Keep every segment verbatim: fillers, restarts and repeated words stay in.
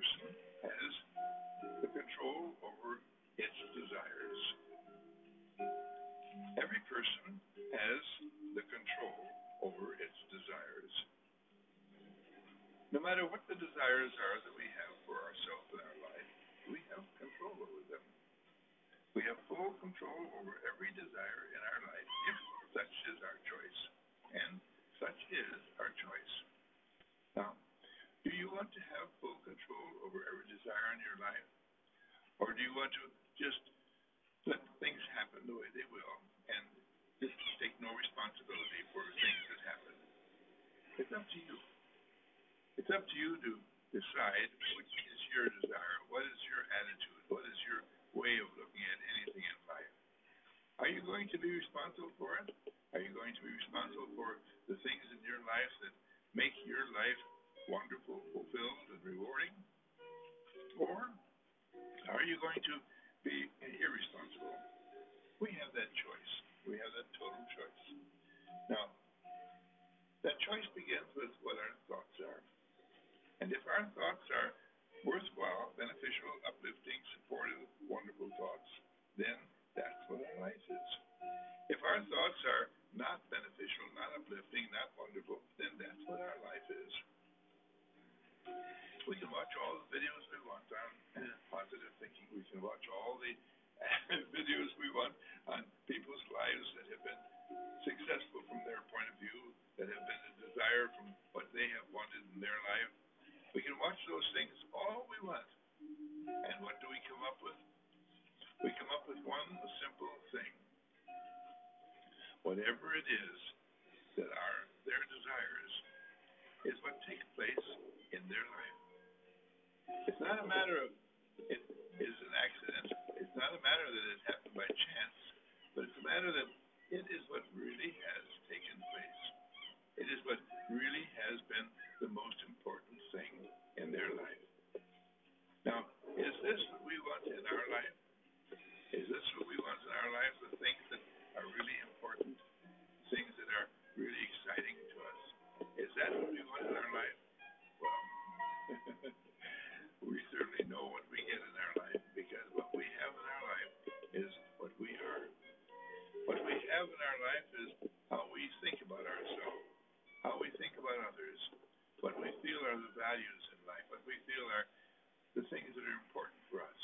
person has the control over its desires. Every person has the control over its desires. No matter what the desires are that we have for ourselves in our life, we have control over them. We have full control over every desire in our life if such is our choice. And such is our choice. Now, do you want to have full control over every desire in your life? Or do you want to just let things happen the way they will and just take no responsibility for things that happen? It's up to you. It's up to you to decide which is your desire, what is your attitude, what is your way of looking at anything in life. Are you going to be responsible for it? Are you going to be responsible for the things in your life that make your life wonderful, fulfilled, and rewarding? Or are you going to be irresponsible? We have that choice. We have that total choice. Now, that choice begins with what our thoughts are. And if our thoughts are worthwhile, beneficial, uplifting, supportive, wonderful thoughts, then that's what our life is. If our thoughts are not beneficial, not uplifting, not wonderful, then that's what our life is. We can watch all the videos we want on positive thinking. We can watch all the videos we want on people's lives that have been successful from their point of view, that have been a desire from what they have wanted in their life. We can watch those things all we want. And what do we come up with? We come up with one simple thing. Whatever it is that are their desires is what takes place in their life. It's not a matter of it is an accident. It's not a matter that it happened by chance, but it's a matter that it is what really has taken place. It is what really has been the most important thing in their life. Now, is this what we want in our life? Is this what we want in our life? The things that are really important, things that are really exciting to us. Is that what we want in our life? Well, we certainly know what we get in our life, because what we have in our life is what we are. What we have in our life is how we think about ourselves, how we think about others, what we feel are the values in life, what we feel are the things that are important for us.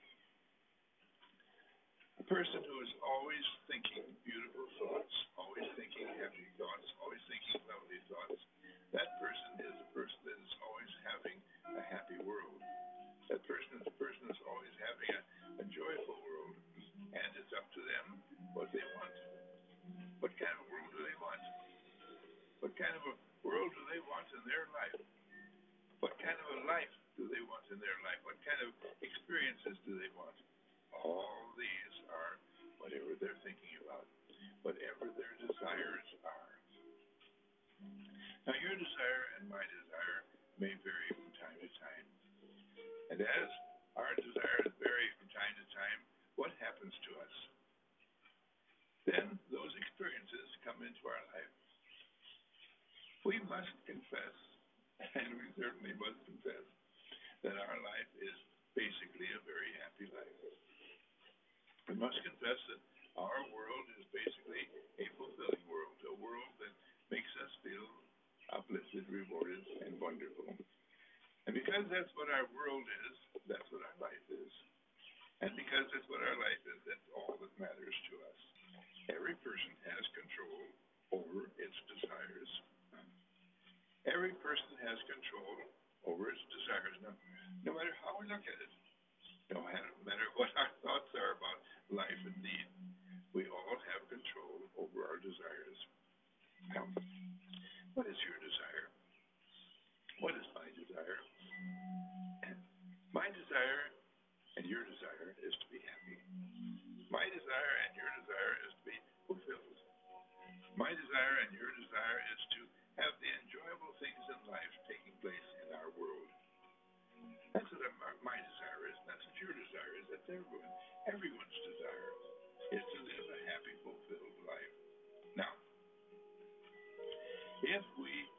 A person who is always thinking beautiful thoughts, always thinking happy thoughts, always thinking lovely thoughts, that person is a person that is always having a happy world. That person is a person that's always having a, a joyful world. And it's up to them what they want. What kind of world do they want? What kind of a world do they want in their life? What kind of a life do they want in their life? What kind of experiences do they want? All these are whatever they're thinking about, whatever their desires are. Now, your desire and my desire may vary from time to time. And as our desires vary from time to time, what happens to us? Then those experiences come into our life. We must confess, and we certainly must confess, that our life is basically a very happy life. We must confess that our world is basically a fulfilling world, a world that makes us feel uplifted, rewarded, and wonderful. And because that's what our world is, that's what our life is. And because that's what our life is, that's all that matters to us. Every person has control over its desires. Every person has control over its desires, no, no matter how we look at it. No matter what our thoughts are about life and need, we all have control over our desires. Now, what is your desire? What is my desire? My desire and your desire is to be happy. My desire and your desire is to be fulfilled. My desire and your desire is to have the enjoyable things in life taking place in our world. That's what my desire is. That's what your desire is. That's everyone. Everyone's desire is to live a happy, fulfilled life. Now, if we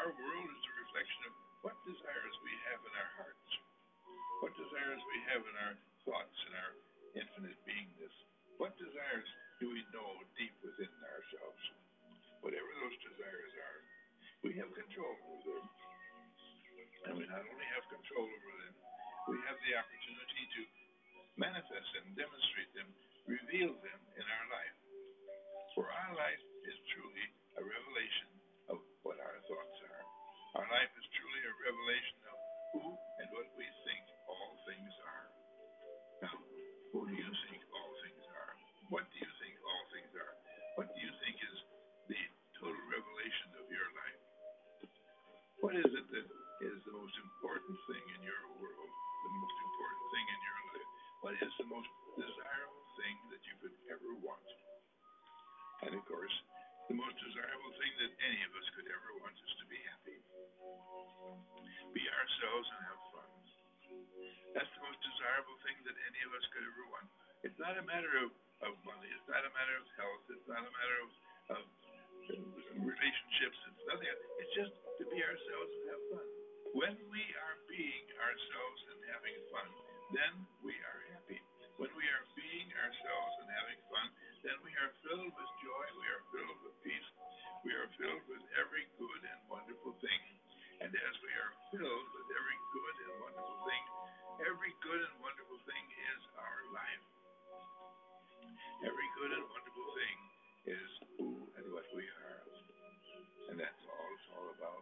Our world is a reflection of what desires we have in our hearts, what desires we have in our thoughts and our infinite beingness. What desires do we know deep within ourselves? Whatever those desires are, we have control over them. And we not only have control over them, we have the opportunity to manifest them, demonstrate them, reveal them in our life. For our life is truly a revelation of what our thoughts are. Our life is truly a revelation of who and what we think all things are. Now, who do you think all things are? What do you think all things are? What do you think is the total revelation of your life? What is it that is the most important thing in your world, the most important thing in your life? What is the most desirable thing that you could ever want? And of course, the most desirable thing that any of us could ever want is to be happy. Be ourselves and have fun. That's the most desirable thing that any of us could ever want. It's not a matter of, of money. It's not a matter of health. It's not a matter of, of relationships. It's nothing. It's just to be ourselves and have fun. When we are being ourselves and having fun, then we are happy. When we are being ourselves and having fun, then we are filled with joy. We are filled with peace. We are filled with every good and wonderful thing. And as we are filled with every good and wonderful thing, every good and wonderful thing is our life. Every good and wonderful thing is who and what we are. And that's all it's all about.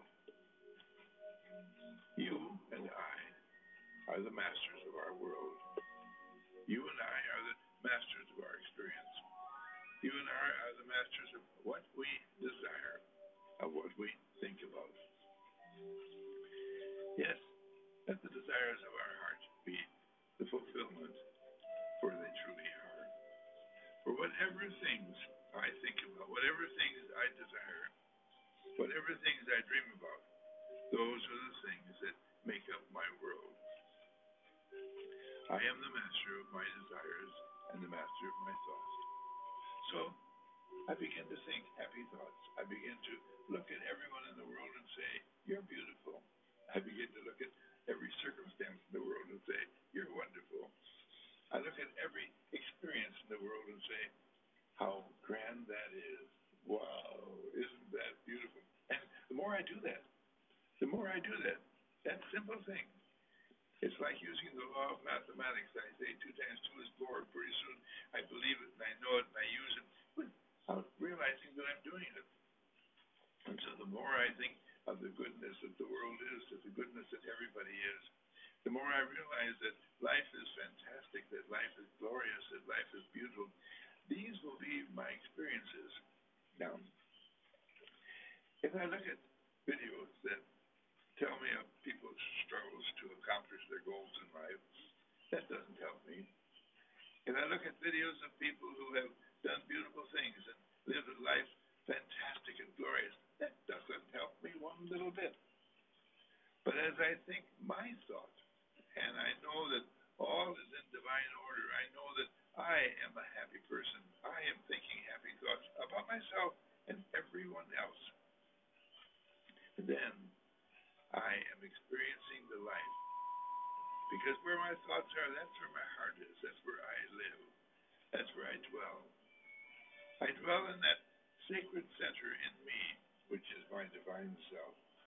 You and I are the masters of our world. You and I are the masters of our experience. You and I are the masters of what we desire, of what we think about. Yes, let the desires of our hearts be the fulfillment, for they truly are. For whatever things I think about, whatever things I desire, whatever things I dream about, those are the things that make up my world. I am the master of my desires and the master of my thoughts. So I begin to think happy thoughts. I begin to look at everyone in the world and say, you're beautiful. I begin to look at every circumstance in the world and say, you're wonderful. I look at every experience in the world and say, how grand that is. Wow, isn't that beautiful? And the more I do that, the more I do that, that simple thing, it's like using the law of mathematics. I say two times two is four. Pretty soon I believe it and I know it and I use it without realizing that I'm doing it. And so the more I think of the goodness that the world is, of the goodness that everybody is, the more I realize that life is fantastic, that life is glorious, that life is beautiful. These will be my experiences. Now, if I look at videos that tell me of people's struggles to accomplish their goals in life, that doesn't help me. If I look at videos of people who have done beautiful things and lived a life fantastic and glorious, that doesn't help me one little bit. But as I think my thought, and I know that all is in divine order, I know that I am a happy person. I am thinking happy thoughts about myself and everyone else. Then I am experiencing the life. Because where my thoughts are, that's where my heart is. That's where I live. That's where I dwell. I dwell in that sacred center in me, which is my divine self.